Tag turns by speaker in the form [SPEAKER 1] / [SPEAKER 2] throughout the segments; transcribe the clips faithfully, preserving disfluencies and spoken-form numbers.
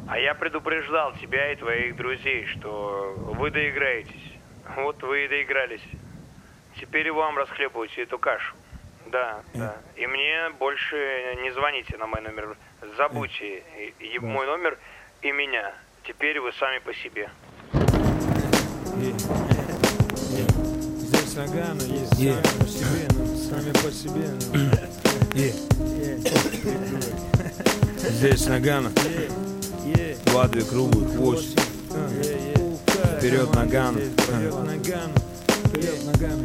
[SPEAKER 1] А я предупреждал тебя и твоих друзей, что вы доиграетесь. Вот вы и доигрались. Теперь и вам расхлебывайте эту кашу. Да, да. И мне больше не звоните на мой номер. Забудьте и, и мой номер и меня. Теперь вы сами по себе.
[SPEAKER 2] Здесь Нагано есть сами по себе, но сами по себе. Здесь Нагано. Два, две круглых, восемь. Вперед Нагано. Вперед Нагано. Вперед Нагано.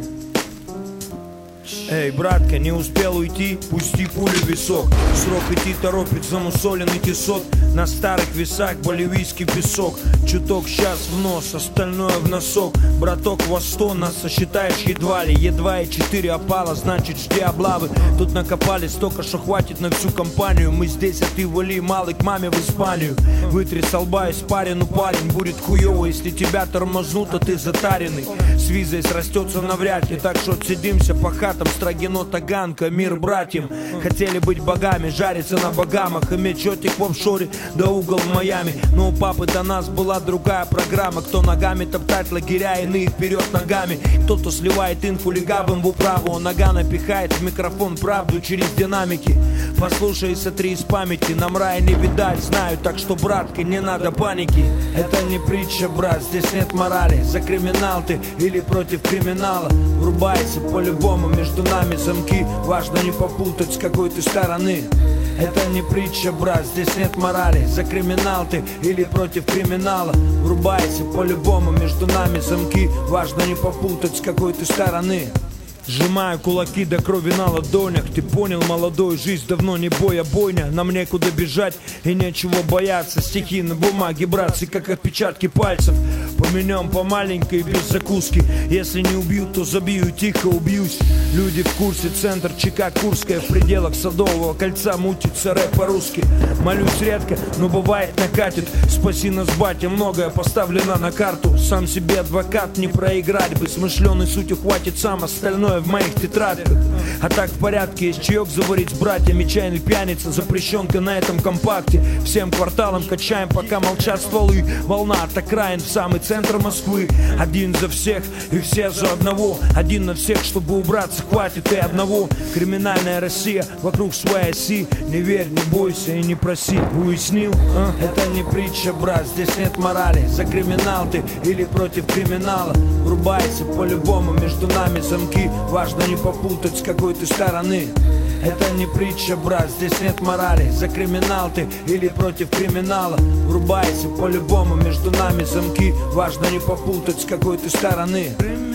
[SPEAKER 2] Эй, братка, не успел уйти, пусти пулю в висок. Срок идти торопит замусоленный тесок. На старых весах боливийский песок. Чуток сейчас в нос, остальное в носок. Браток, во сто нас сосчитаешь едва ли. Едва и четыре опала, значит жди облавы. Тут накопали столько, что хватит на всю компанию. Мы здесь, а ты вали, малый, к маме в Испанию. Вытри со лба испарину, парень. Будет хуёво, если тебя тормознут, а ты затаренный. С визой срастется навряд ли. Так что отсидимся по хатам. Строгино, Таганка, мир братьям. Хотели быть богами, жариться на Багамах. Иметь чётик в офшоре, да угол в Майами. Но у папы до нас была другая программа. Кто ногами топтать лагеря, иные вперед ногами. Кто-то сливает инфу легавым в управу. Нога напихает в микрофон правду через динамики. Послушай и сотри из памяти. Нам рая не видать, знаю. Так что, братка, не надо паники. Это не притча, брат, здесь нет морали. За криминал ты или против криминала. Врубайся по-любому, между нами замки. Важно не попутать, с какой ты стороны. Это не притча, брат, здесь нет морали. За криминал ты или против криминала. Врубайся по-любому, между нами замки. Важно не попутать, с какой ты стороны. Сжимаю кулаки до крови на ладонях. Ты понял, молодой, жизнь давно не бой, а бойня. Нам некуда бежать и нечего бояться. Стихи на бумаге, братцы, как отпечатки пальцев. Поменяем по маленькой без закуски. Если не убьют, то забью, тихо убьюсь. Люди в курсе, центр ЧК Курская. В пределах Садового кольца мутится рэп по-русски. Молюсь редко, но бывает накатит. Спаси нас, батя, многое поставлено на карту. Сам себе адвокат, не проиграть бы. Смышленый сутью хватит сам, остальное в моих тетрадках. А так в порядке, есть чаек заварить с братьями. Чайный пьяница, запрещенка на этом компакте. Всем кварталом качаем, пока молчат стволы. Волна от окраин в самый центр Москвы. Один за всех и все за одного. Один на всех, чтобы убраться, хватит и одного. Криминальная Россия вокруг своей оси. Не верь, не бойся и не проси. Уяснил? А? Это не притча, брат, здесь нет морали. За криминал ты или против криминала. Врубайся по-любому, между нами замки. Важно не попутать, с какой ты стороны. Это не притча, брат, здесь нет морали. За криминал ты или против криминала. Врубайся по-любому, между нами замки. Важно не попутать, с какой ты стороны.